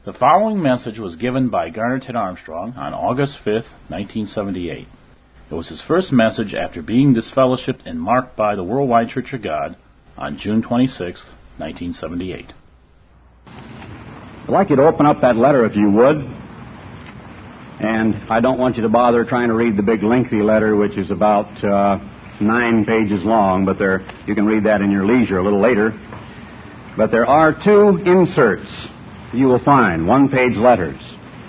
The following message was given by Garner Ted Armstrong on August 5, 1978. It was his first message after being disfellowshipped and marked by the Worldwide Church of God on June 26, 1978. I'd like you to open up that letter if you would. And I don't want you to bother trying to read the big lengthy letter, which is about 9 pages long, but you can read that in your leisure a little later. But there are 2 inserts you will find, 1-page letters.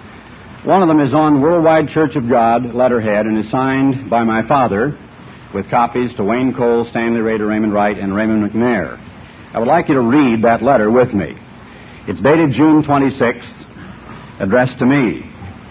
One of them is on Worldwide Church of God letterhead and is signed by my father with copies to Wayne Cole, Stanley Rader, Raymond Wright, and Raymond McNair. I would like you to read that letter with me. It's dated June 26th, addressed to me.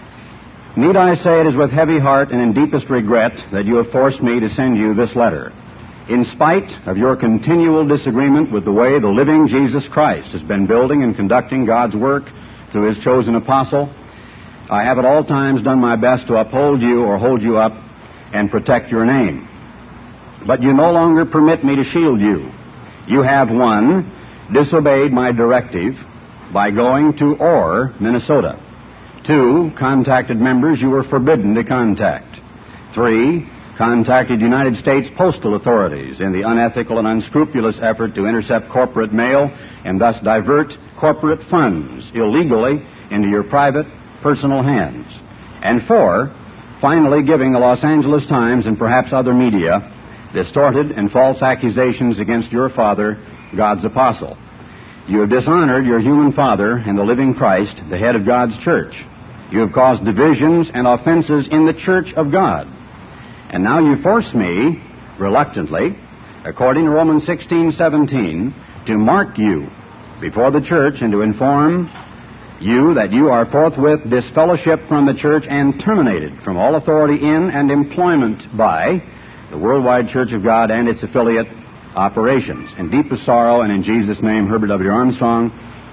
Need I say it is with heavy heart and in deepest regret that you have forced me to send you this letter. In spite of your continual disagreement with the way the living Jesus Christ has been building and conducting God's work through His chosen apostle, I have at all times done my best to uphold you or hold you up and protect your name. But you no longer permit me to shield you. You have, 1, disobeyed my directive by going to Orr, Minnesota. 2, contacted members you were forbidden to contact. 3, contacted United States postal authorities in the unethical and unscrupulous effort to intercept corporate mail and thus divert corporate funds illegally into your private, personal hands. And 4, finally giving the Los Angeles Times and perhaps other media distorted and false accusations against your father, God's apostle. You have dishonored your human father and the living Christ, the head of God's church. You have caused divisions and offenses in the church of God. And now you force me, reluctantly, according to Romans 16:17, to mark you before the church and to inform you that you are forthwith disfellowshipped from the church and terminated from all authority in and employment by the Worldwide Church of God and its affiliate operations. In deepest sorrow and in Jesus' name, Herbert W. Armstrong,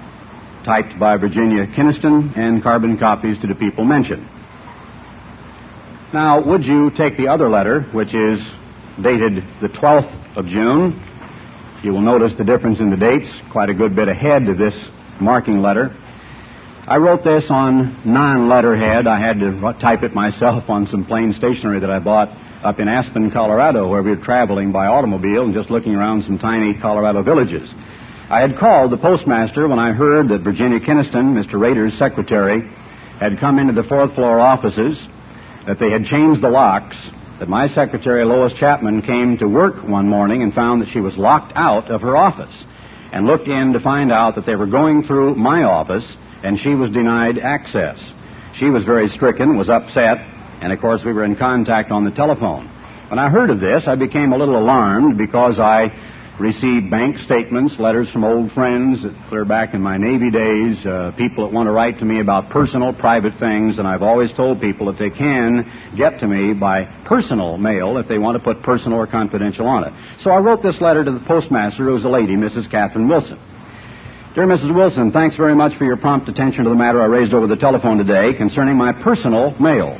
typed by Virginia Kinniston, and carbon copies to the people mentioned. Now, would you take the other letter, which is dated the 12th of June? You will notice the difference in the dates, quite a good bit ahead of this marking letter. I wrote this on non-letterhead. I had to type it myself on some plain stationery that I bought up in Aspen, Colorado, where we were traveling by automobile and just looking around some tiny Colorado villages. I had called the postmaster when I heard that Virginia Kinniston, Mr. Rader's secretary, had come into the 4th floor offices, that they had changed the locks, that my secretary, Lois Chapman, came to work one morning and found that she was locked out of her office, and looked in to find out that they were going through my office, and she was denied access. She was very stricken, was upset, and of course we were in contact on the telephone. When I heard of this, I became a little alarmed because I received bank statements, letters from old friends that clear back in my Navy days, people that want to write to me about personal, private things, and I've always told people that they can get to me by personal mail if they want to put personal or confidential on it. So I wrote this letter to the postmaster, who was a lady, Mrs. Catherine Wilson. Dear Mrs. Wilson, thanks very much for your prompt attention to the matter I raised over the telephone today concerning my personal mail.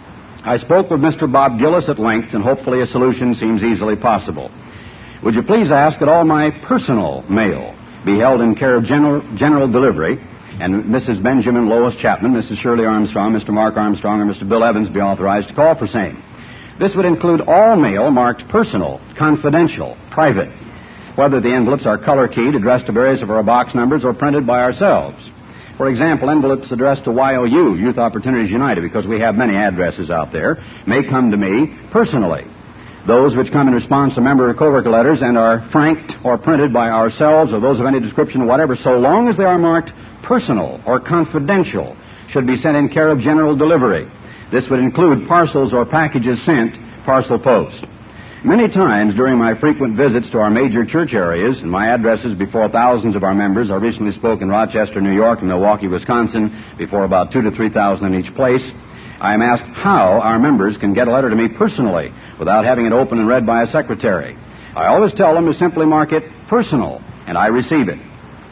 I spoke with Mr. Bob Gillis at length, and hopefully a solution seems easily possible. Would you please ask that all my personal mail be held in care of general delivery, and Mrs. Benjamin Lois Chapman, Mrs. Shirley Armstrong, Mr. Mark Armstrong, or Mr. Bill Evans be authorized to call for same. This would include all mail marked personal, confidential, private, whether the envelopes are color-keyed, addressed to various of our box numbers, or printed by ourselves. For example, envelopes addressed to YOU, Youth Opportunities United, because we have many addresses out there, may come to me personally. Those which come in response to member or co-worker letters and are franked or printed by ourselves or those of any description or whatever, so long as they are marked personal or confidential, should be sent in care of general delivery. This would include parcels or packages sent parcel post. Many times during my frequent visits to our major church areas and my addresses before thousands of our members, I recently spoke in Rochester, New York, and Milwaukee, Wisconsin, before about 2,000 to 3,000 in each place, I am asked how our members can get a letter to me personally without having it opened and read by a secretary. I always tell them to simply mark it personal, and I receive it.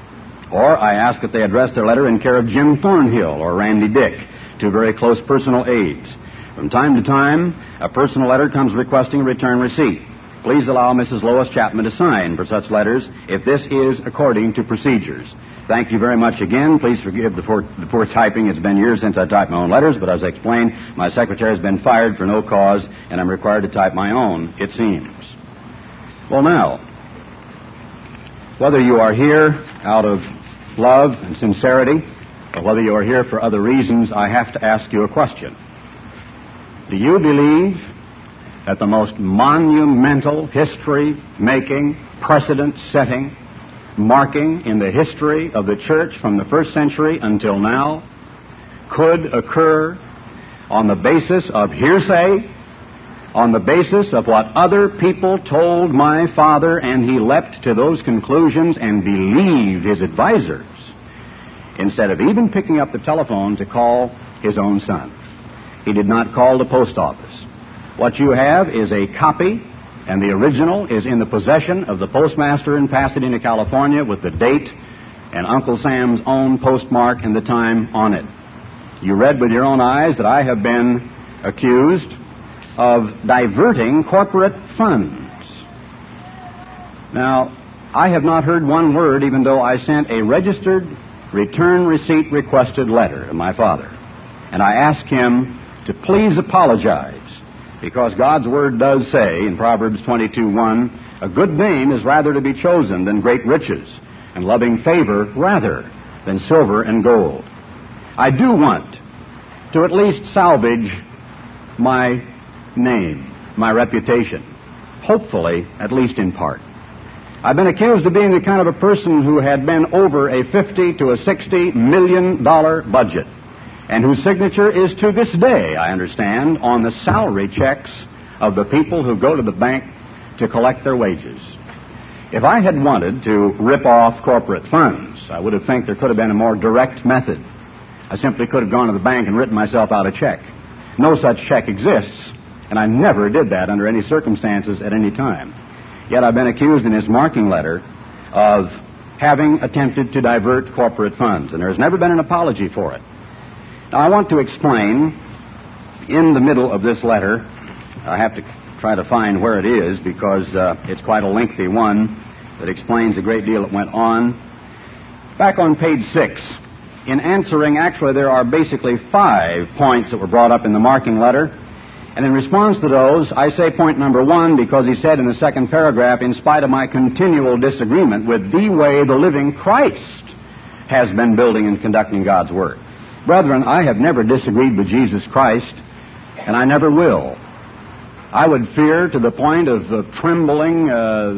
Or I ask that they address their letter in care of Jim Thornhill or Randy Dick, two very close personal aides. From time to time, a personal letter comes requesting a return receipt. Please allow Mrs. Lois Chapman to sign for such letters if this is according to procedures. Thank you very much again. Please forgive the poor typing. It's been years since I typed my own letters, but as I explained, my secretary has been fired for no cause, and I'm required to type my own, it seems. Well, now, whether you are here out of love and sincerity, or whether you are here for other reasons, I have to ask you a question. Do you believe that the most monumental, history-making, precedent-setting marking in the history of the church from the first century until now could occur on the basis of hearsay, on the basis of what other people told my father, and he leapt to those conclusions and believed his advisors instead of even picking up the telephone to call his own son? He did not call the post office. What you have is a copy, and the original is in the possession of the postmaster in Pasadena, California, with the date and Uncle Sam's own postmark and the time on it. You read with your own eyes that I have been accused of diverting corporate funds. Now, I have not heard one word, even though I sent a registered return receipt requested letter to my father. And I asked him to please apologize, because God's Word does say in Proverbs 22:1, a good name is rather to be chosen than great riches, and loving favor rather than silver and gold. I do want to at least salvage my name, my reputation, hopefully at least in part. I've been accused of being the kind of a person who had been over a $50 to a $60 million budget, and whose signature is to this day, I understand, on the salary checks of the people who go to the bank to collect their wages. If I had wanted to rip off corporate funds, I would have think there could have been a more direct method. I simply could have gone to the bank and written myself out a check. No such check exists, and I never did that under any circumstances at any time. Yet I've been accused in this marking letter of having attempted to divert corporate funds, and there's never been an apology for it. Now, I want to explain in the middle of this letter. I have to try to find where it is because it's quite a lengthy one that explains a great deal that went on. Back on page 6, in answering, actually there are basically 5 points that were brought up in the marking letter. And in response to those, I say point number 1 because he said in the second paragraph, in spite of my continual disagreement with the way the living Christ has been building and conducting God's work. Brethren, I have never disagreed with Jesus Christ, and I never will. I would fear to the point of trembling,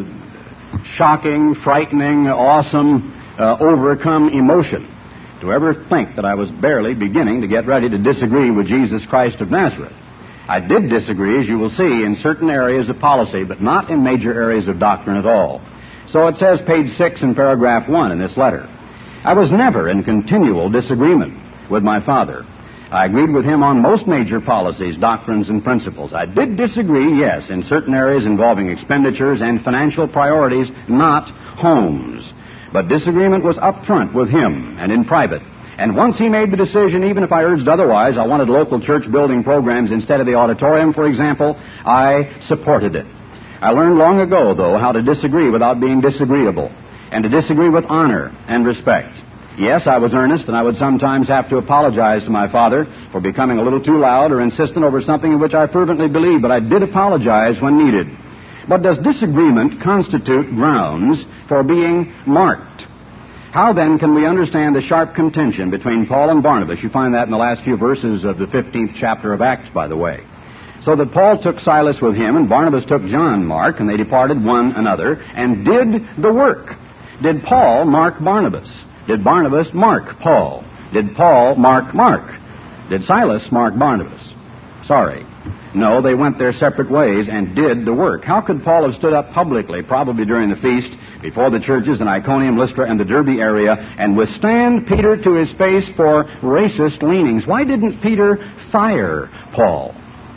shocking, frightening, awesome, overcome emotion to ever think that I was barely beginning to get ready to disagree with Jesus Christ of Nazareth. I did disagree, as you will see, in certain areas of policy, but not in major areas of doctrine at all. So it says, page 6 in paragraph 1 in this letter, I was never in continual disagreement with my father. I agreed with him on most major policies, doctrines, and principles. I did disagree, yes, in certain areas involving expenditures and financial priorities, not homes. But disagreement was up front with him and in private. And once he made the decision, even if I urged otherwise, I wanted local church building programs instead of the auditorium, for example, I supported it. I learned long ago, though, how to disagree without being disagreeable, and to disagree with honor and respect. Yes, I was earnest, and I would sometimes have to apologize to my father for becoming a little too loud or insistent over something in which I fervently believed, but I did apologize when needed. But does disagreement constitute grounds for being marked? How then can we understand the sharp contention between Paul and Barnabas? You find that in the last few verses of the 15th chapter of Acts, by the way. So that Paul took Silas with him, and Barnabas took John Mark, and they departed one another, and did the work. Did Paul mark Barnabas? Did Barnabas mark Paul? Did Paul mark Mark? Did Silas mark Barnabas? Sorry. No, they went their separate ways and did the work. How could Paul have stood up publicly, probably during the feast, before the churches in Iconium, Lystra, and the Derbe area, and withstand Peter to his face for racist leanings? Why didn't Peter fire Paul?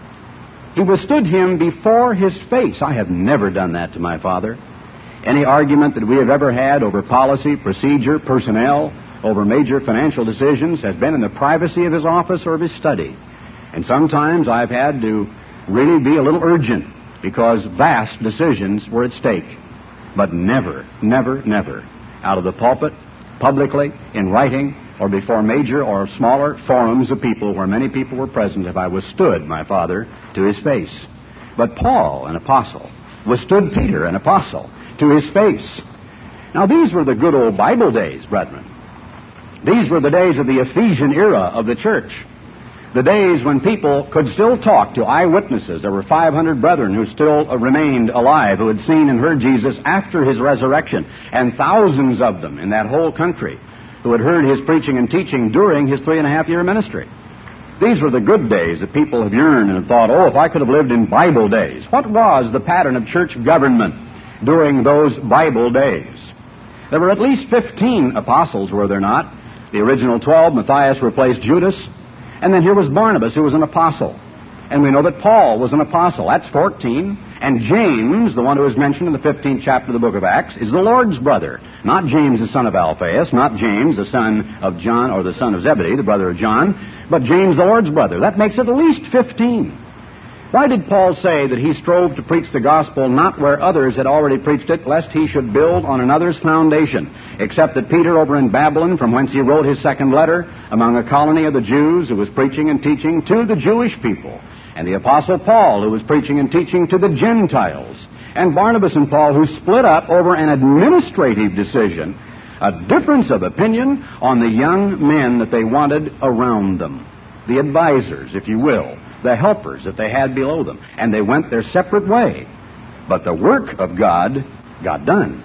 He withstood him before his face. I have never done that to my father. Any argument that we have ever had over policy, procedure, personnel, over major financial decisions has been in the privacy of his office or of his study. And sometimes I've had to really be a little urgent because vast decisions were at stake. But never, never, never, out of the pulpit publicly, in writing, or before major or smaller forums of people where many people were present have I withstood my Father to his face. But Paul, an apostle, withstood Peter, an apostle, to his face. Now these were the good old Bible days, brethren. These were the days of the Ephesian era of the church. The days when people could still talk to eyewitnesses. There were 500 brethren who still remained alive, who had seen and heard Jesus after his resurrection, and thousands of them in that whole country who had heard his preaching and teaching during his 3.5-year ministry. These were the good days that people have yearned and have thought, oh, if I could have lived in Bible days. What was the pattern of church government during those Bible days? There were at least 15 apostles, were there not? The original 12, Matthias replaced Judas. And then here was Barnabas, who was an apostle. And we know that Paul was an apostle. That's 14. And James, the one who is mentioned in the 15th chapter of the book of Acts, is the Lord's brother. Not James, the son of Alphaeus, not James, the son of John, or the son of Zebedee, the brother of John, but James, the Lord's brother. That makes it at least 15. Why did Paul say that he strove to preach the gospel not where others had already preached it, lest he should build on another's foundation? Except that Peter over in Babylon, from whence he wrote his second letter, among a colony of the Jews who was preaching and teaching to the Jewish people, and the Apostle Paul, who was preaching and teaching to the Gentiles, and Barnabas and Paul, who split up over an administrative decision, a difference of opinion on the young men that they wanted around them, the advisors, if you will, the helpers that they had below them, and they went their separate way. But the work of God got done.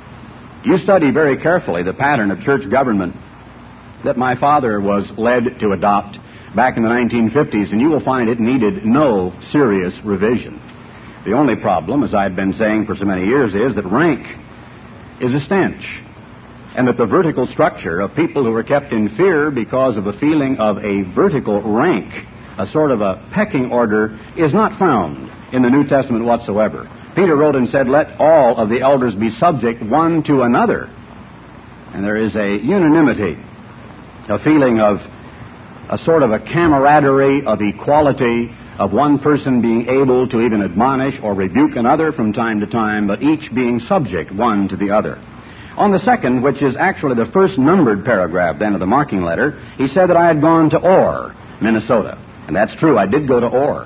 You study very carefully the pattern of church government that my father was led to adopt back in the 1950s, and you will find it needed no serious revision. The only problem, as I've been saying for so many years, is that rank is a stench, and that the vertical structure of people who were kept in fear because of a feeling of a vertical rank, a sort of a pecking order, is not found in the New Testament whatsoever. Peter wrote and said, let all of the elders be subject one to another. And there is a unanimity, a feeling of a sort of a camaraderie of equality, of one person being able to even admonish or rebuke another from time to time, but each being subject one to the other. On the second, which is actually the first numbered paragraph then of the marking letter, he said that I had gone to Orr, Minnesota. And that's true, I did go to Orr.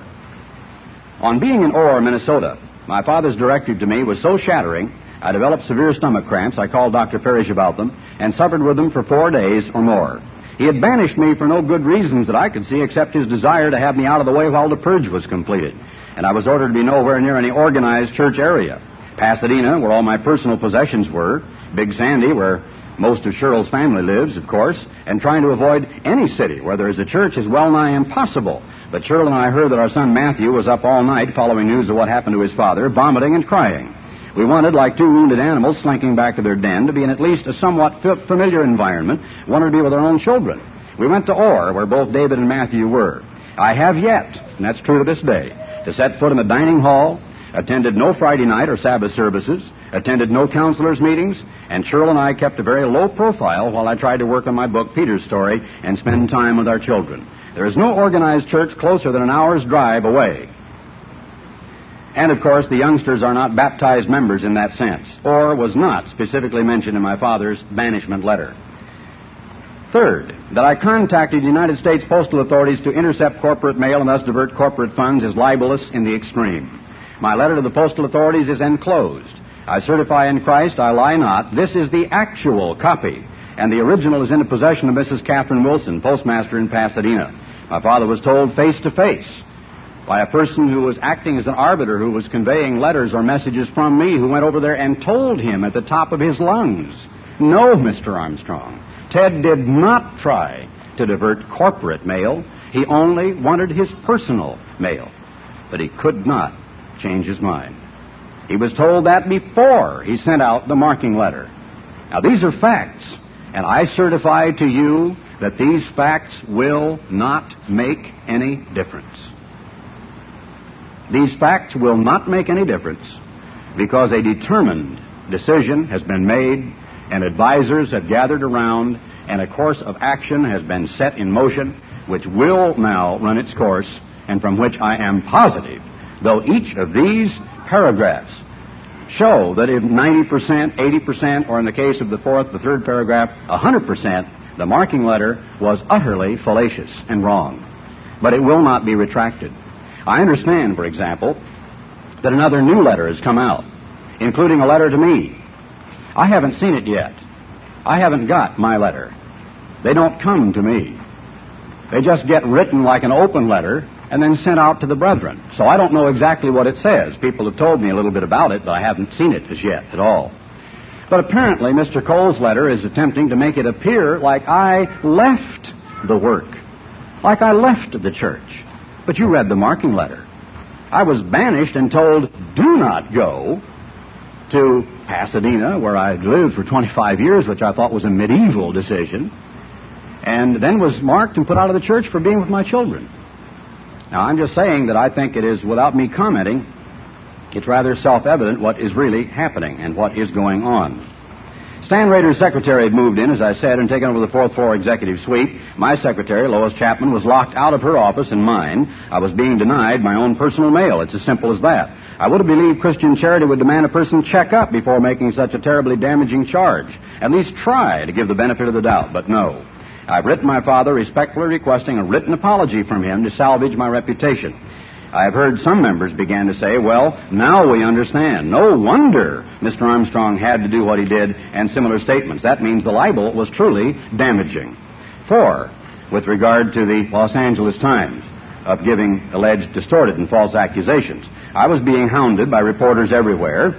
On being in Orr, Minnesota, my father's directive to me was so shattering, I developed severe stomach cramps. I called Dr. Parrish about them and suffered with them for 4 days or more. He had banished me for no good reasons that I could see except his desire to have me out of the way while the purge was completed. And I was ordered to be nowhere near any organized church area. Pasadena, where all my personal possessions were, Big Sandy, where most of Cheryl's family lives, of course, and trying to avoid any city where there is a church is well nigh impossible. But Cheryl and I heard that our son Matthew was up all night following news of what happened to his father, vomiting and crying. We wanted, like two wounded animals slinking back to their den, to be in at least a somewhat familiar environment, wanted to be with our own children. We went to Orr, where both David and Matthew were. I have yet, and that's true to this day, to set foot in the dining hall, attended no Friday night or Sabbath services, attended no counselors' meetings, and Cheryl and I kept a very low profile while I tried to work on my book, Peter's Story, and spend time with our children. There is no organized church closer than an hour's drive away. And, of course, the youngsters are not baptized members in that sense, or was not specifically mentioned in my father's banishment letter. Third, that I contacted the United States postal authorities to intercept corporate mail and thus divert corporate funds is libelous in the extreme. My letter to the postal authorities is enclosed. I certify in Christ I lie not. This is the actual copy, and the original is in the possession of Mrs. Catherine Wilson, postmaster in Pasadena. My father was told face to face by a person who was acting as an arbiter, who was conveying letters or messages from me, who went over there and told him at the top of his lungs, no, Mr. Armstrong, Ted did not try to divert corporate mail. He only wanted his personal mail. But he could not change his mind. He was told that before he sent out the marking letter. Now, these are facts, and I certify to you that these facts will not make any difference. These facts will not make any difference because a determined decision has been made and advisors have gathered around and a course of action has been set in motion which will now run its course and from which I am positive, though each of these paragraphs show that if 90%, 80%, or in the case of the third paragraph, 100%, the marking letter was utterly fallacious and wrong. But it will not be retracted. I understand, for example, that another new letter has come out, including a letter to me. I haven't seen it yet. I haven't got my letter. They don't come to me. They just get written like an open letter and then sent out to the brethren. So I don't know exactly what it says. People have told me a little bit about it, but I haven't seen it as yet at all. But apparently Mr. Cole's letter is attempting to make it appear like I left the work, like I left the church. But you read the marking letter. I was banished and told, do not go to Pasadena, where I lived for 25 years, which I thought was a medieval decision, and then was marked and put out of the church for being with my children. Now, I'm just saying that I think it is, without me commenting, it's rather self-evident what is really happening and what is going on. Stan Rader's secretary had moved in, as I said, and taken over the fourth floor executive suite. My secretary, Lois Chapman, was locked out of her office and mine. I was being denied my own personal mail. It's as simple as that. I would have believed Christian charity would demand a person check up before making such a terribly damaging charge. At least try to give the benefit of the doubt, but no. I've written my father respectfully requesting a written apology from him to salvage my reputation. I have heard some members begin to say, well, now we understand. No wonder Mr. Armstrong had to do what he did, and similar statements. That means the libel was truly damaging. 4, with regard to the Los Angeles Times of giving alleged distorted and false accusations. I was being hounded by reporters everywhere,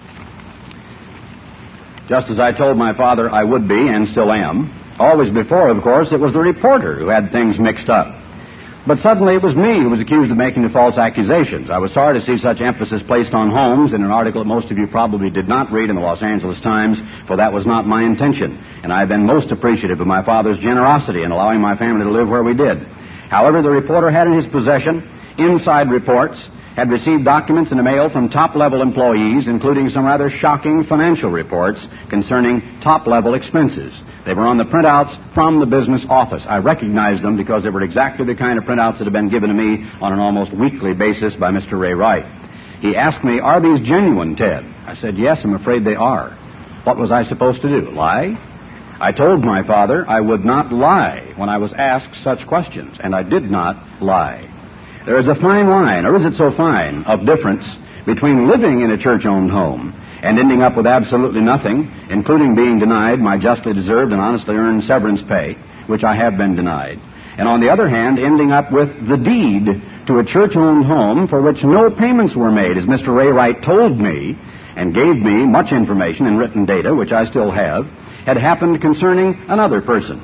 just as I told my father I would be and still am. Always before, of course, it was the reporter who had things mixed up. But suddenly it was me who was accused of making the false accusations. I was sorry to see such emphasis placed on Holmes in an article that most of you probably did not read in the Los Angeles Times, for that was not my intention. And I have been most appreciative of my father's generosity in allowing my family to live where we did. However, the reporter had in his possession inside reports, had received documents in the mail from top-level employees, including some rather shocking financial reports concerning top-level expenses. They were on the printouts from the business office. I recognized them because they were exactly the kind of printouts that had been given to me on an almost weekly basis by Mr. Ray Wright. He asked me, are these genuine, Ted? I said, yes, I'm afraid they are. What was I supposed to do, lie? I told my father I would not lie when I was asked such questions, and I did not lie. There is a fine line, or is it so fine, of difference between living in a church-owned home and ending up with absolutely nothing, including being denied my justly deserved and honestly earned severance pay, which I have been denied, and on the other hand, ending up with the deed to a church-owned home for which no payments were made, as Mr. Ray Wright told me and gave me much information and written data, which I still have, had happened concerning another person.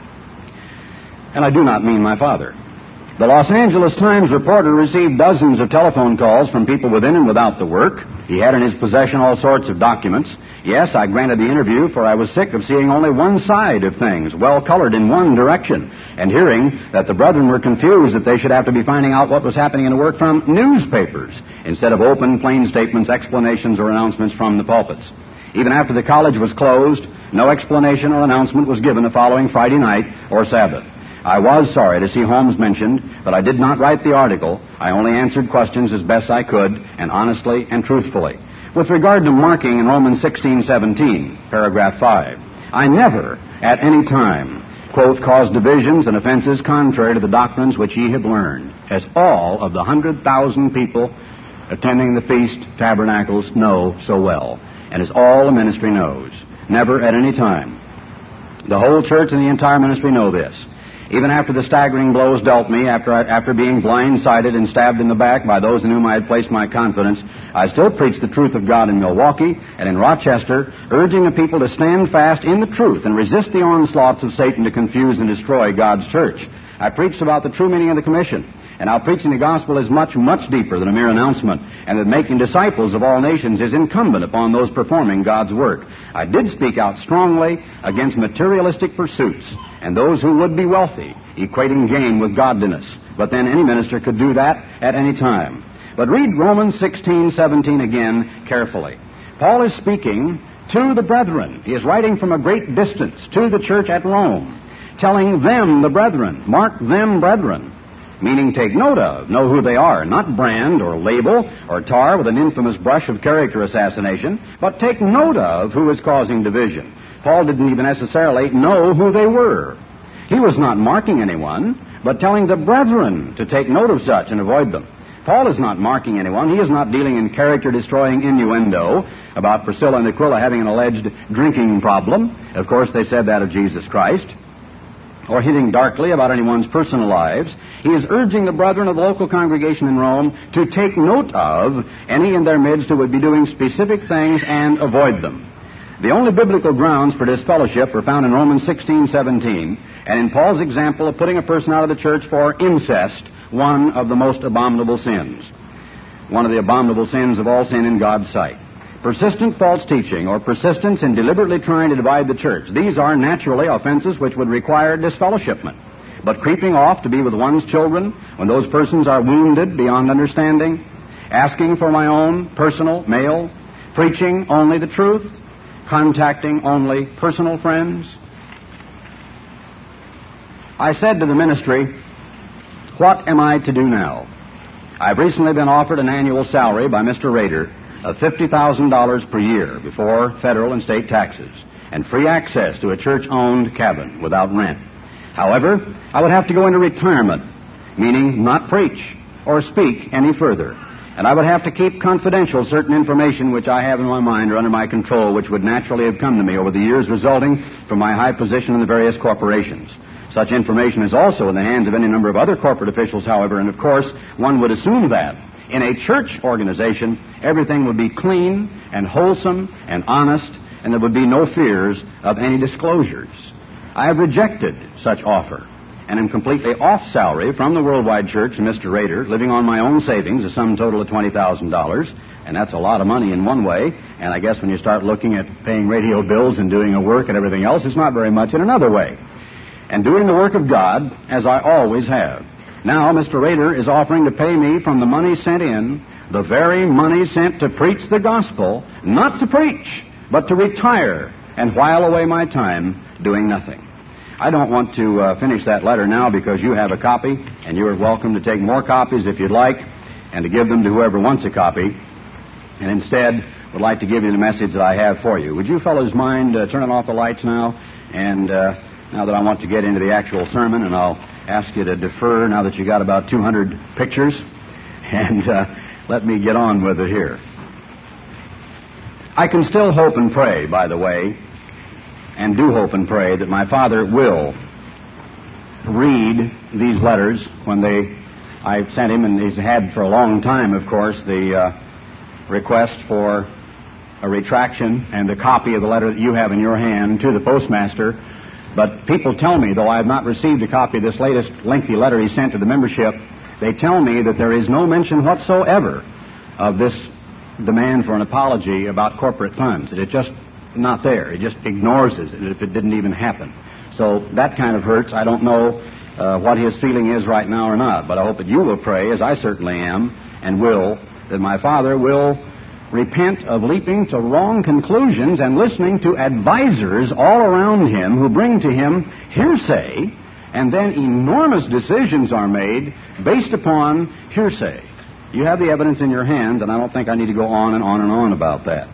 And I do not mean my father. The Los Angeles Times reporter received dozens of telephone calls from people within and without the work. He had in his possession all sorts of documents. Yes, I granted the interview, for I was sick of seeing only one side of things, well-colored in one direction, and hearing that the brethren were confused that they should have to be finding out what was happening in the work from newspapers, instead of open, plain statements, explanations, or announcements from the pulpits. Even after the college was closed, no explanation or announcement was given the following Friday night or Sabbath. I was sorry to see Holmes mentioned, but I did not write the article. I only answered questions as best I could, and honestly and truthfully. With regard to marking in Romans 16:17, paragraph 5, I never, at any time, quote, caused divisions and offenses contrary to the doctrines which ye have learned, as all of the 100,000 people attending the Feast Tabernacles know so well, and as all the ministry knows. Never at any time. The whole church and the entire ministry know this. Even after the staggering blows dealt me, after being blindsided and stabbed in the back by those in whom I had placed my confidence, I still preached the truth of God in Milwaukee and in Rochester, urging the people to stand fast in the truth and resist the onslaughts of Satan to confuse and destroy God's church. I preached about the true meaning of the commission, and how preaching the gospel is much, much deeper than a mere announcement, and that making disciples of all nations is incumbent upon those performing God's work. I did speak out strongly against materialistic pursuits and those who would be wealthy, equating gain with godliness. But then any minister could do that at any time. But read Romans 16:17 again carefully. Paul is speaking to the brethren. He is writing from a great distance to the church at Rome, telling them, the brethren, mark them, brethren. meaning take note of, know who they are, not brand or label or tar with an infamous brush of character assassination, but take note of who is causing division. Paul didn't even necessarily know who they were. He was not marking anyone, but telling the brethren to take note of such and avoid them. Paul is not marking anyone. He is not dealing in character-destroying innuendo about Priscilla and Aquila having an alleged drinking problem. Of course, they said that of Jesus Christ. Or hinting darkly about anyone's personal lives. He is urging the brethren of the local congregation in Rome to take note of any in their midst who would be doing specific things and avoid them. The only biblical grounds for disfellowship are found in Romans 16:17, and in Paul's example of putting a person out of the church for incest, one of the most abominable sins. One of the abominable sins of all sin in God's sight. Persistent false teaching or persistence in deliberately trying to divide the church. These are naturally offenses which would require disfellowshipment. But creeping off to be with one's children when those persons are wounded beyond understanding, asking for my own personal mail, preaching only the truth, contacting only personal friends. I said to the ministry, what am I to do now? I've recently been offered an annual salary by Mr. Rader of $50,000 per year before federal and state taxes, and free access to a church-owned cabin without rent. However, I would have to go into retirement, meaning not preach or speak any further. And I would have to keep confidential certain information which I have in my mind or under my control, which would naturally have come to me over the years resulting from my high position in the various corporations. Such information is also in the hands of any number of other corporate officials, however, and of course, one would assume that in a church organization, everything would be clean and wholesome and honest, and there would be no fears of any disclosures. I have rejected such offer, and am completely off salary from the Worldwide Church and Mr. Rader, living on my own savings, a sum total of $20,000, and that's a lot of money in one way, and I guess when you start looking at paying radio bills and doing a work and everything else, it's not very much in another way. And doing the work of God, as I always have. Now, Mr. Rader is offering to pay me from the money sent in, the very money sent to preach the gospel, not to preach, but to retire and while away my time doing nothing. I don't want to finish that letter now because you have a copy, and you are welcome to take more copies if you'd like, and to give them to whoever wants a copy, and instead would like to give you the message that I have for you. Would you fellows mind turning off the lights now? And now that I want to get into the actual sermon, and I'll ask you to defer now that you got about 200 pictures, and let me get on with it here. I can still hope and pray, by the way, and do hope and pray that my father will read these letters when I sent him, and he's had for a long time, of course, the request for a retraction and a copy of the letter that you have in your hand to the postmaster. But people tell me, though I have not received a copy of this latest lengthy letter he sent to the membership, they tell me that there is no mention whatsoever of this demand for an apology about corporate funds. That it's just not there. It just ignores it as if it didn't even happen. So that kind of hurts. I don't know what his feeling is right now or not, but I hope that you will pray, as I certainly am, and will, that my father will repent of leaping to wrong conclusions and listening to advisors all around him who bring to him hearsay, and then enormous decisions are made based upon hearsay. You have the evidence in your hands, and I don't think I need to go on and on and on about that.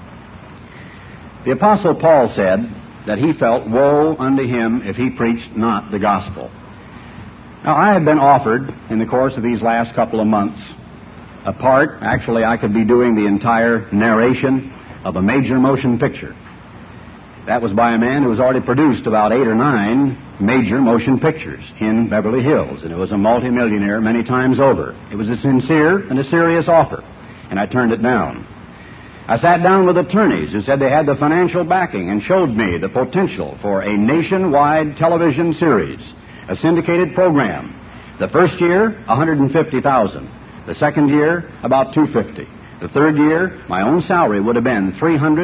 The Apostle Paul said that he felt woe unto him if he preached not the gospel. Now, I have been offered in the course of these last couple of months a part, actually I could be doing the entire narration of a major motion picture. That was by a man who has already produced about 8 or 9 major motion pictures in Beverly Hills, and it was a multimillionaire many times over. It was a sincere and a serious offer, and I turned it down. I sat down with attorneys who said they had the financial backing and showed me the potential for a nationwide television series, a syndicated program. The first year, $150,000. The second year, about $250,000. The third year, my own salary would have been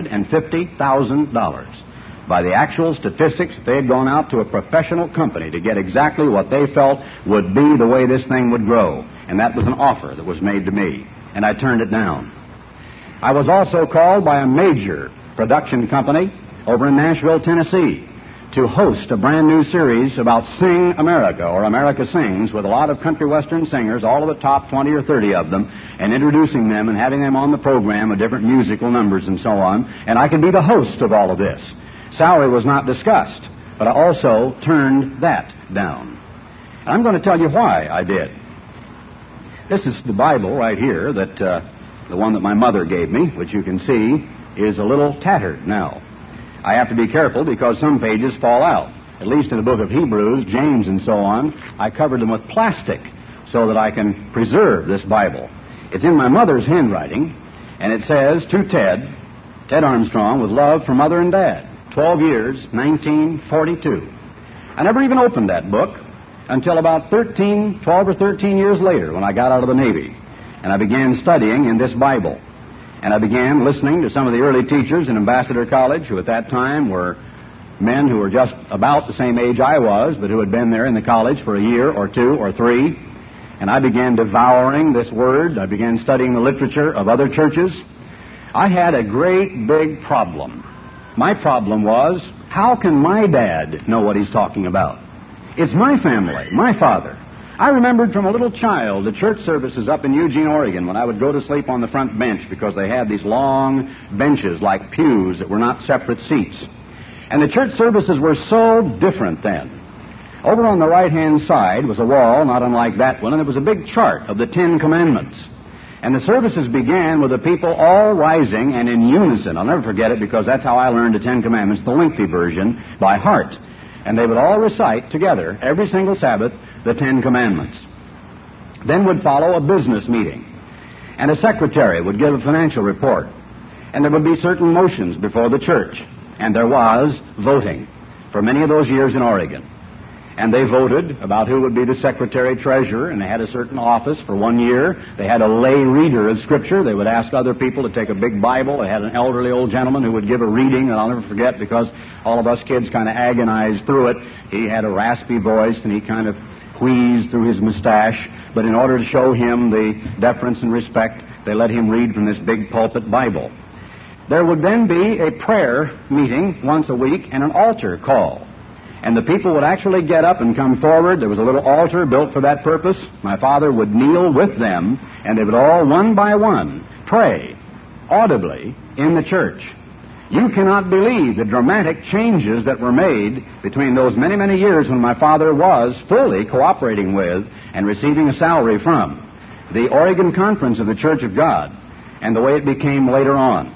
$350,000. By the actual statistics, they had gone out to a professional company to get exactly what they felt would be the way this thing would grow. And that was an offer that was made to me. And I turned it down. I was also called by a major production company over in Nashville, Tennessee, to host a brand new series about Sing America, or America Sings, with a lot of country western singers, all of the top 20 or 30 of them, and introducing them and having them on the program with different musical numbers and so on. And I could be the host of all of this. Salary was not discussed, but I also turned that down. And I'm going to tell you why I did. This is the Bible right here, that the one that my mother gave me, which you can see is a little tattered now. I have to be careful because some pages fall out. At least in the book of Hebrews, James, and so on, I covered them with plastic so that I can preserve this Bible. It's in my mother's handwriting, and it says, to Ted Armstrong, with love from Mother and Dad, 12 years, 1942. I never even opened that book until about 12 or 13 years later, when I got out of the Navy, and I began studying in this Bible. And I began listening to some of the early teachers in Ambassador College, who at that time were men who were just about the same age I was, but who had been there in the college for a year or two or three. And I began devouring this Word. I began studying the literature of other churches. I had a great big problem. My problem was, how can my dad know what he's talking about? It's my family, my father. I remembered from a little child the church services up in Eugene, Oregon, when I would go to sleep on the front bench because they had these long benches like pews that were not separate seats. And the church services were so different then. Over on the right-hand side was a wall, not unlike that one, and there was a big chart of the 10 Commandments. And the services began with the people all rising and in unison. I'll never forget it because that's how I learned the 10 Commandments, the lengthy version, by heart. And they would all recite together, every single Sabbath, the 10 Commandments. Then would follow a business meeting, and a secretary would give a financial report, and there would be certain motions before the church, and there was voting for many of those years in Oregon. And they voted about who would be the secretary-treasurer, and they had a certain office for 1 year. They had a lay reader of Scripture. They would ask other people to take a big Bible. They had an elderly old gentleman who would give a reading that I'll never forget because all of us kids kind of agonized through it. He had a raspy voice, and he kind of wheezed through his mustache. But in order to show him the deference and respect, they let him read from this big pulpit Bible. There would then be a prayer meeting once a week and an altar call. And the people would actually get up and come forward. There was a little altar built for that purpose. My father would kneel with them, and they would all, one by one, pray audibly in the church. You cannot believe the dramatic changes that were made between those many, many years when my father was fully cooperating with and receiving a salary from the Oregon Conference of the Church of God, and the way it became later on.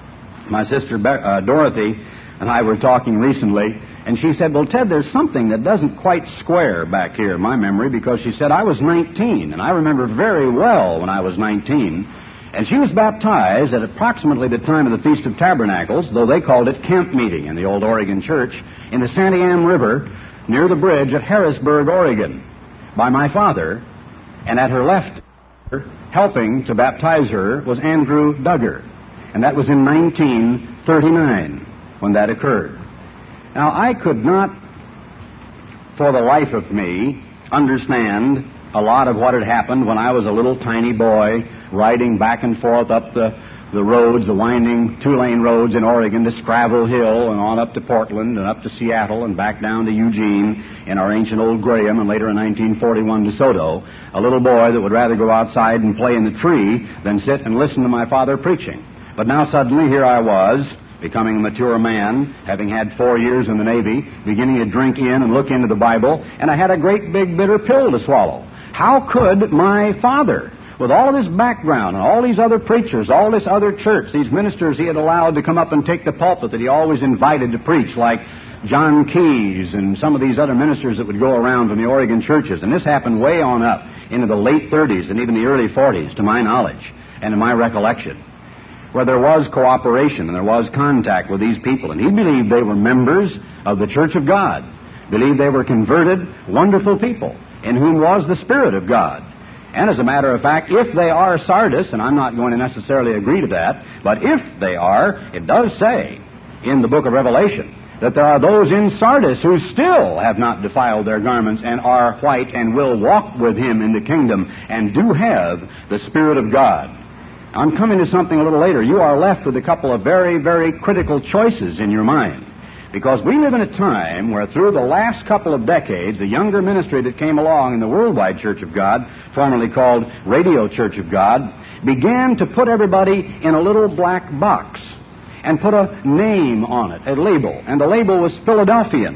My sister Dorothy and I were talking recently, and she said, well, Ted, there's something that doesn't quite square back here in my memory, because she said, I was 19, and I remember very well when I was 19, and she was baptized at approximately the time of the Feast of Tabernacles, though they called it camp meeting in the old Oregon church, in the Santiam River near the bridge at Harrisburg, Oregon, by my father, and at her left, helping to baptize her, was Andrew Duggar, and that was in 1939 when that occurred. Now, I could not, for the life of me, understand a lot of what had happened when I was a little tiny boy riding back and forth up the roads, the winding two-lane roads in Oregon to Scrabble Hill and on up to Portland and up to Seattle and back down to Eugene in our ancient old Graham and later in 1941 DeSoto, a little boy that would rather go outside and play in the tree than sit and listen to my father preaching. But now suddenly here I was, becoming a mature man, having had 4 years in the Navy, beginning to drink in and look into the Bible, and I had a great big bitter pill to swallow. How could my father, with all of his background and all these other preachers, all this other church, these ministers he had allowed to come up and take the pulpit that he always invited to preach, like John Keyes and some of these other ministers that would go around from the Oregon churches, and this happened way on up into the late 30s and even the early 40s, to my knowledge and to my recollection, where there was cooperation and there was contact with these people. And he believed they were members of the Church of God, believed they were converted, wonderful people, in whom was the Spirit of God. And as a matter of fact, if they are Sardis, and I'm not going to necessarily agree to that, but if they are, it does say in the book of Revelation that there are those in Sardis who still have not defiled their garments and are white and will walk with him in the kingdom and do have the Spirit of God. I'm coming to something a little later. You are left with a couple of very, very critical choices in your mind. Because we live in a time where through the last couple of decades, the younger ministry that came along in the Worldwide Church of God, formerly called Radio Church of God, began to put everybody in a little black box and put a name on it, a label. And the label was Philadelphian.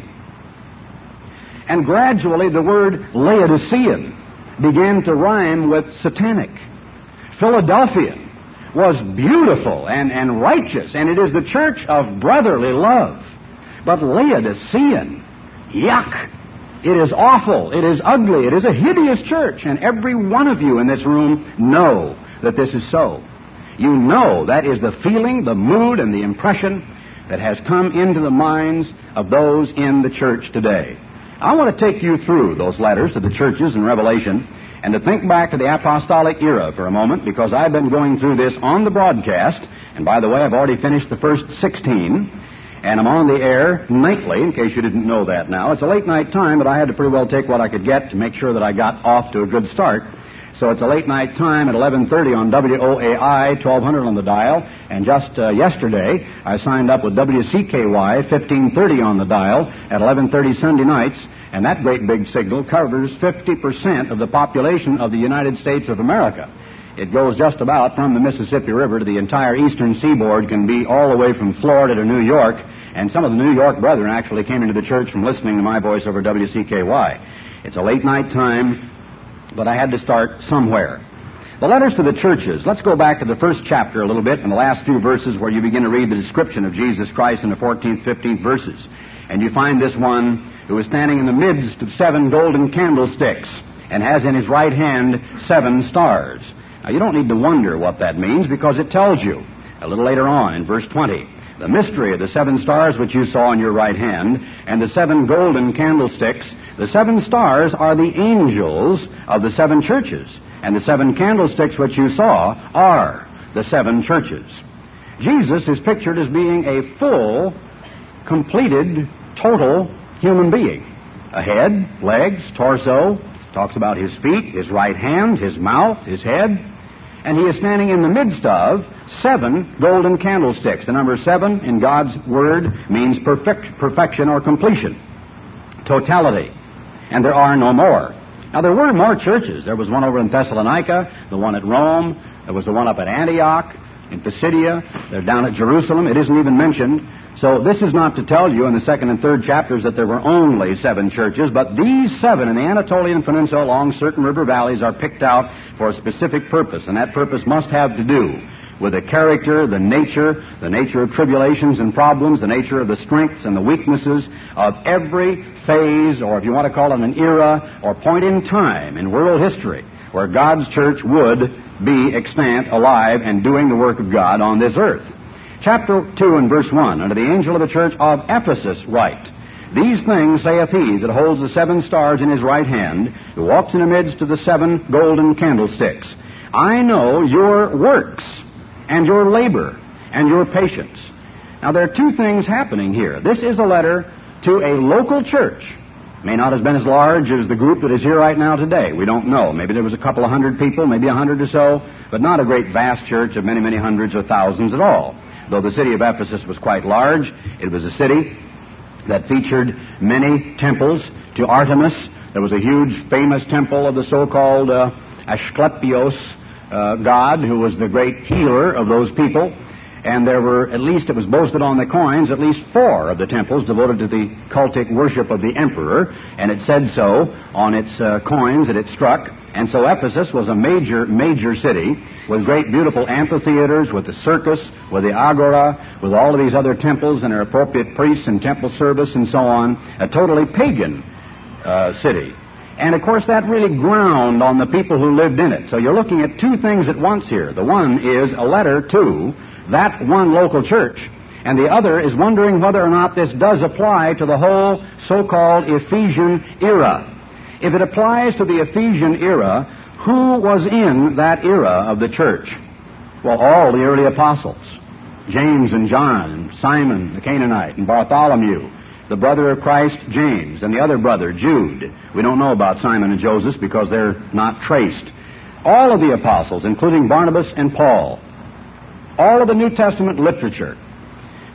And gradually the word Laodicean began to rhyme with satanic. Philadelphian was beautiful and righteous, and it is the church of brotherly love. But Laodicean, yuck! It is awful, it is ugly, it is a hideous church, and every one of you in this room know that this is so. You know that is the feeling, the mood, and the impression that has come into the minds of those in the church today. I want to take you through those letters to the churches in Revelation and to think back to the apostolic era for a moment, because I've been going through this on the broadcast, and by the way, I've already finished the first 16, and I'm on the air nightly, in case you didn't know that now. It's a late night time, but I had to pretty well take what I could get to make sure that I got off to a good start. So it's a late night time at 11:30 on WOAI, 1200 on the dial, and just yesterday I signed up with WCKY, 1530 on the dial, at 11:30 Sunday nights, and that great big signal covers 50% of the population of the United States of America. It goes just about from the Mississippi River to the entire eastern seaboard, can be all the way from Florida to New York, and some of the New York brethren actually came into the church from listening to my voice over WCKY. It's a late night time, but I had to start somewhere. The letters to the churches. Let's go back to the first chapter a little bit in the last few verses where you begin to read the description of Jesus Christ in the 14th, 15th verses. And you find this one who is standing in the midst of 7 golden candlesticks and has in his right hand 7 stars. Now, you don't need to wonder what that means, because it tells you a little later on in verse 20. The mystery of the 7 stars which you saw in your right hand, and the 7 golden candlesticks. The 7 stars are the angels of the 7 churches, and the 7 candlesticks which you saw are the 7 churches. Jesus is pictured as being a full, completed, total human being. A head, legs, torso, talks about his feet, his right hand, his mouth, his head, and he is standing in the midst of 7 golden candlesticks. The number 7 in God's Word means perfection or completion, totality, and there are no more. Now, there were more churches. There was one over in Thessalonica, the one at Rome, there was the one up at Antioch, in Pisidia, they're down at Jerusalem. It isn't even mentioned. So this is not to tell you in the 2nd and 3rd chapters that there were only 7 churches, but these 7 in the Anatolian Peninsula along certain river valleys are picked out for a specific purpose, and that purpose must have to do with the character, the nature of tribulations and problems, the nature of the strengths and the weaknesses of every phase, or if you want to call it an era or point in time in world history, where God's church would be extant, alive, and doing the work of God on this earth. Chapter 2 and verse 1, unto the angel of the church of Ephesus write, These things saith he that holds the 7 stars in his right hand, who walks in the midst of the 7 golden candlesticks. I know your works, and your labor, and your patience. Now, there are 2 things happening here. This is a letter to a local church. May not have been as large as the group that is here right now today. We don't know. Maybe there was a couple of hundred people, maybe 100 or so, but not a great vast church of many, many hundreds or thousands at all. Though the city of Ephesus was quite large, it was a city that featured many temples to Artemis. There was a huge, famous temple of the so-called Asclepios god, who was the great healer of those people. And there were, at least it was boasted on the coins, at least 4 of the temples devoted to the cultic worship of the emperor, and it said so on its coins that it struck. And so Ephesus was a major city with great beautiful amphitheaters, with the circus, with the agora, with all of these other temples and their appropriate priests and temple service and so on. A totally pagan city. And of course that really ground on the people who lived in it. So you're looking at 2 things at once here. The one is a letter to that one local church, and the other is wondering whether or not this does apply to the whole so-called Ephesian era. If it applies to the Ephesian era, who was in that era of the church? Well, all the early apostles. James and John, and Simon the Canaanite, and Bartholomew, the brother of Christ, James, and the other brother, Jude. We don't know about Simon and Joseph because they're not traced. All of the apostles, including Barnabas and Paul. All of the New Testament literature.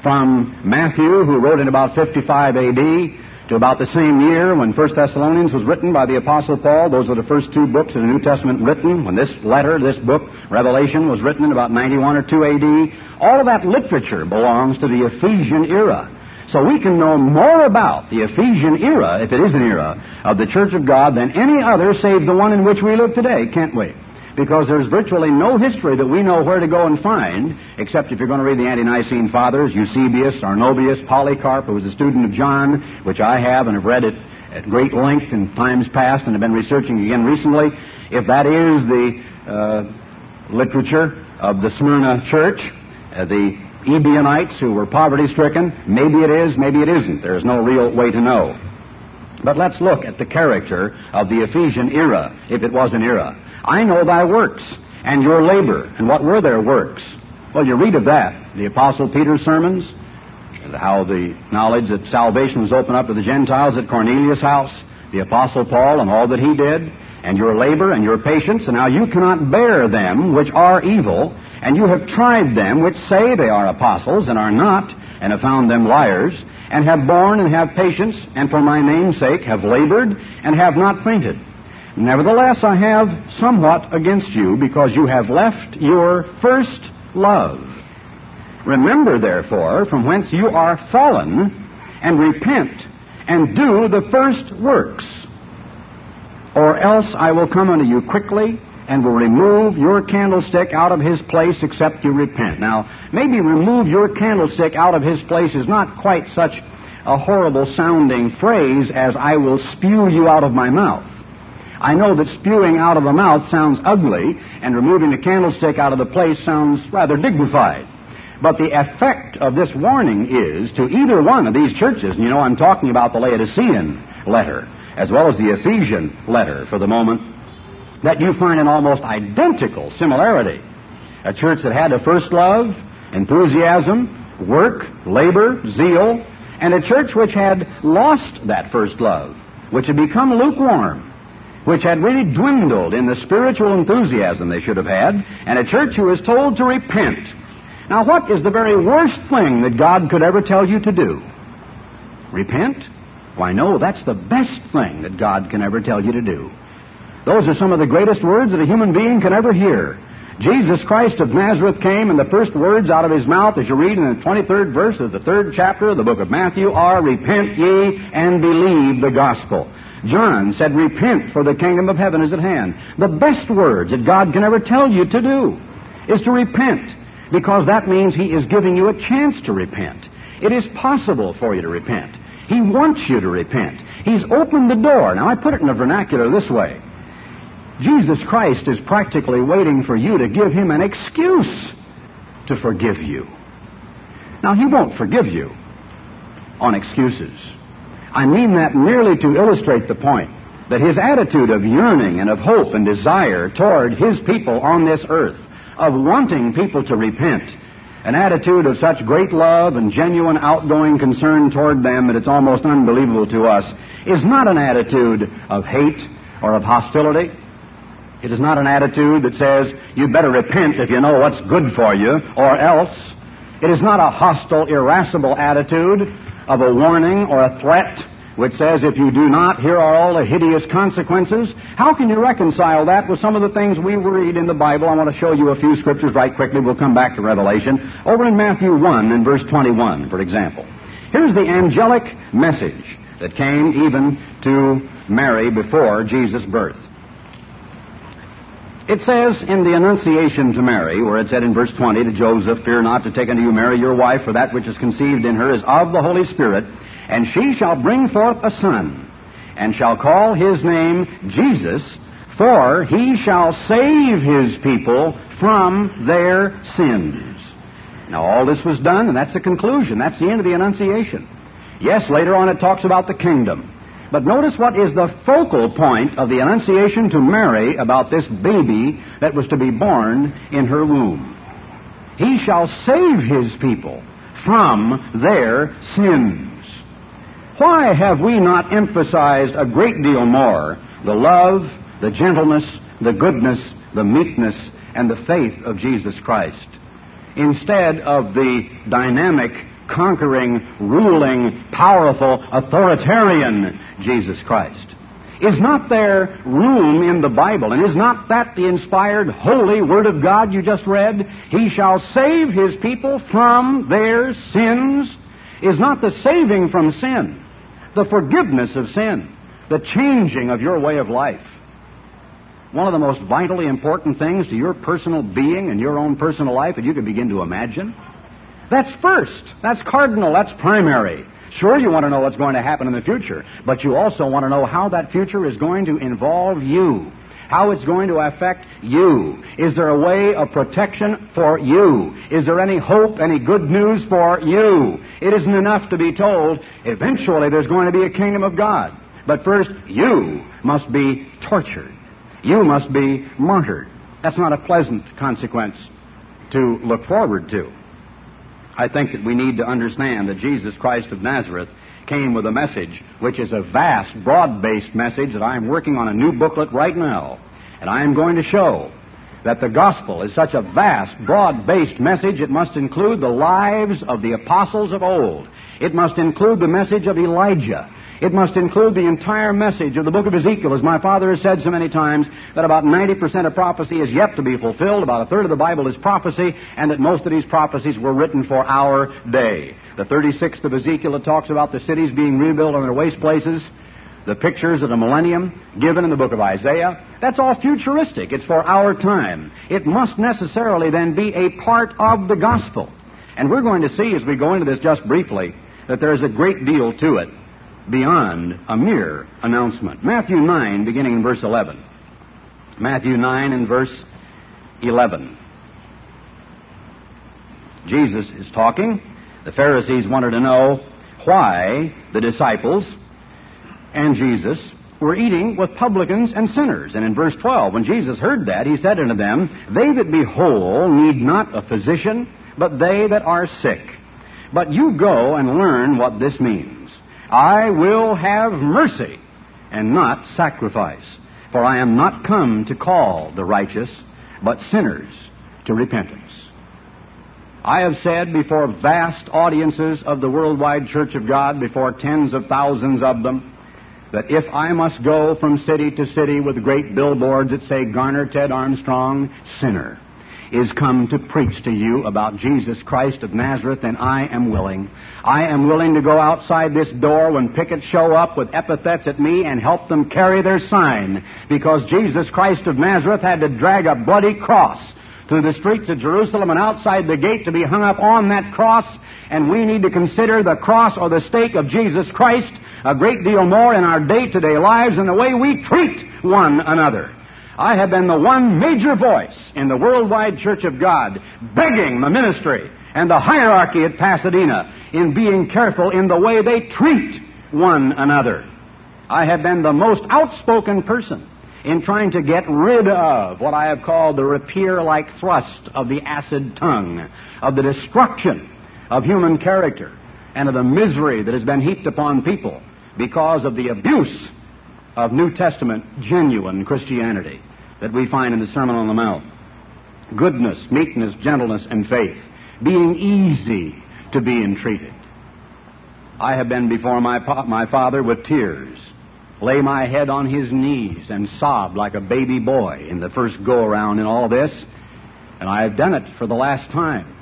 from Matthew, who wrote in about 55 A.D., to about the same year when 1 Thessalonians was written by the Apostle Paul. Those are the first two books of the New Testament written. When this book, Revelation, was written in about 91 or 2 A.D., all of that literature belongs to the Ephesian era. So we can know more about the Ephesian era, if it is an era, of the Church of God than any other save the one in which we live today, can't we? Because there's virtually no history that we know where to go and find, except if you're going to read the Ante-Nicene Fathers, Eusebius, Arnobius, Polycarp, who was a student of John, which I have and have read it at great length in times past and have been researching again recently. If that is the literature of the Smyrna church, the Ebionites who were poverty-stricken, maybe it is, maybe it isn't. There's no real way to know. But let's look at the character of the Ephesian era, if it was an era. I know thy works and your labor. And what were their works? Well, you read of that. The Apostle Peter's sermons, how the knowledge that salvation was opened up to the Gentiles at Cornelius' house, the Apostle Paul and all that he did, and your labor and your patience, and how you cannot bear them which are evil, and you have tried them which say they are apostles and are not, and have found them liars, and have borne and have patience, and for my name's sake have labored and have not fainted. Nevertheless, I have somewhat against you, because you have left your first love. Remember, therefore, from whence you are fallen, and repent, and do the first works. Or else I will come unto you quickly, and will remove your candlestick out of his place, except you repent. Now, maybe remove your candlestick out of his place is not quite such a horrible-sounding phrase as I will spew you out of my mouth. I know that spewing out of the mouth sounds ugly, and removing the candlestick out of the place sounds rather dignified. But the effect of this warning is to either one of these churches, and you know I'm talking about the Laodicean letter, as well as the Ephesian letter for the moment, that you find an almost identical similarity. A church that had a first love, enthusiasm, work, labor, zeal, and a church which had lost that first love, which had become lukewarm, which had really dwindled in the spiritual enthusiasm they should have had, and a church who is told to repent. Now, what is the very worst thing that God could ever tell you to do? Repent? Why, no, that's the best thing that God can ever tell you to do. Those are some of the greatest words that a human being can ever hear. Jesus Christ of Nazareth came, and the first words out of his mouth, as you read in the 23rd verse of the 3rd chapter of the book of Matthew, are, repent ye and believe the gospel. John said, repent, for the kingdom of heaven is at hand. The best words that God can ever tell you to do is to repent, because that means he is giving you a chance to repent. It is possible for you to repent. He wants you to repent. He's opened the door. Now, I put it in a vernacular this way. Jesus Christ is practically waiting for you to give him an excuse to forgive you. Now, he won't forgive you on excuses. I mean that merely to illustrate the point that his attitude of yearning and of hope and desire toward his people on this earth, of wanting people to repent, an attitude of such great love and genuine outgoing concern toward them that it's almost unbelievable to us, is not an attitude of hate or of hostility. It is not an attitude that says, you better repent if you know what's good for you, or else. It is not a hostile, irascible attitude of a warning or a threat which says, if you do not, here are all the hideous consequences. How can you reconcile that with some of the things we read in the Bible? I want to show you a few scriptures right quickly. We'll come back to Revelation. Over in Matthew 1 and verse 21, for example. Here's the angelic message that came even to Mary before Jesus' birth. It says in the Annunciation to Mary, where it said in verse 20 to Joseph, fear not to take unto you Mary your wife, for that which is conceived in her is of the Holy Spirit, and she shall bring forth a son, and shall call his name Jesus, for he shall save his people from their sins. Now all this was done, and that's the conclusion. That's the end of the Annunciation. Yes, later on it talks about the kingdom. But notice what is the focal point of the Annunciation to Mary about this baby that was to be born in her womb. He shall save his people from their sins. Why have we not emphasized a great deal more the love, the gentleness, the goodness, the meekness, and the faith of Jesus Christ, instead of the dynamic conquering, ruling, powerful, authoritarian Jesus Christ. Is not there room in the Bible, and is not that the inspired, holy Word of God you just read? He shall save His people from their sins. Is not the saving from sin, the forgiveness of sin, the changing of your way of life, one of the most vitally important things to your personal being and your own personal life that you can begin to imagine? That's first. That's cardinal. That's primary. Sure, you want to know what's going to happen in the future, but you also want to know how that future is going to involve you, how it's going to affect you. Is there a way of protection for you? Is there any hope, any good news for you? It isn't enough to be told, eventually there's going to be a kingdom of God. But first, you must be tortured. You must be martyred. That's not a pleasant consequence to look forward to. I think that we need to understand that Jesus Christ of Nazareth came with a message which is a vast, broad-based message that I am working on a new booklet right now. And I am going to show that the gospel is such a vast, broad-based message, it must include the lives of the apostles of old. It must include the message of Elijah. It must include the entire message of the book of Ezekiel. As my father has said so many times, that about 90% of prophecy is yet to be fulfilled, about a third of the Bible is prophecy, and that most of these prophecies were written for our day. The 36th of Ezekiel, it talks about the cities being rebuilt on their waste places. The pictures of the millennium given in the book of Isaiah, that's all futuristic. It's for our time. It must necessarily then be a part of the gospel. And we're going to see as we go into this just briefly that there is a great deal to it beyond a mere announcement. Matthew 9, beginning in verse 11. Matthew 9 and verse 11. Jesus is talking. The Pharisees wanted to know why the disciples and Jesus were eating with publicans and sinners. And in verse 12, when Jesus heard that, He said unto them, They that be whole need not a physician, but they that are sick. But you go and learn what this means. I will have mercy and not sacrifice, for I am not come to call the righteous, but sinners to repentance. I have said before vast audiences of the worldwide Church of God, before tens of thousands of them, that if I must go from city to city with great billboards that say, Garner Ted Armstrong, sinner, is come to preach to you about Jesus Christ of Nazareth, then I am willing. I am willing to go outside this door when pickets show up with epithets at me and help them carry their sign, because Jesus Christ of Nazareth had to drag a bloody cross through the streets of Jerusalem and outside the gate to be hung up on that cross, and we need to consider the cross or the stake of Jesus Christ a great deal more in our day-to-day lives and the way we treat one another. I have been the one major voice in the worldwide Church of God begging the ministry and the hierarchy at Pasadena in being careful in the way they treat one another. I have been the most outspoken person in trying to get rid of what I have called the rapier-like thrust of the acid tongue, of the destruction of human character, and of the misery that has been heaped upon people because of the abuse of New Testament genuine Christianity that we find in the Sermon on the Mount. Goodness, meekness, gentleness, and faith, being easy to be entreated. I have been before my father with tears, lay my head on his knees and sobbed like a baby boy in the first go-around in all this, and I have done it for the last time.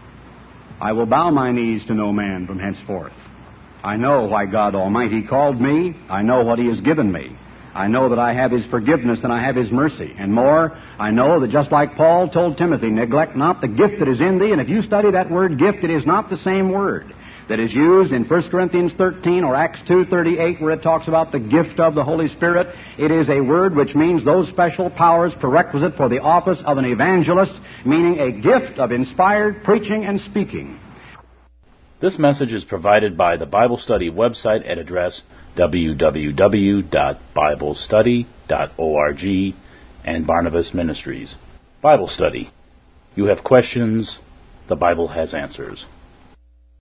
I will bow my knees to no man from henceforth. I know why God Almighty called me. I know what He has given me. I know that I have His forgiveness and I have His mercy. And more, I know that just like Paul told Timothy, neglect not the gift that is in thee. And if you study that word gift, it is not the same word that is used in 1 Corinthians 13 or Acts 2:38 where it talks about the gift of the Holy Spirit. It is a word which means those special powers prerequisite for the office of an evangelist, meaning a gift of inspired preaching and speaking. This message is provided by the Bible Study website at address www.biblestudy.org and Barnabas Ministries. Bible Study. You have questions, the Bible has answers.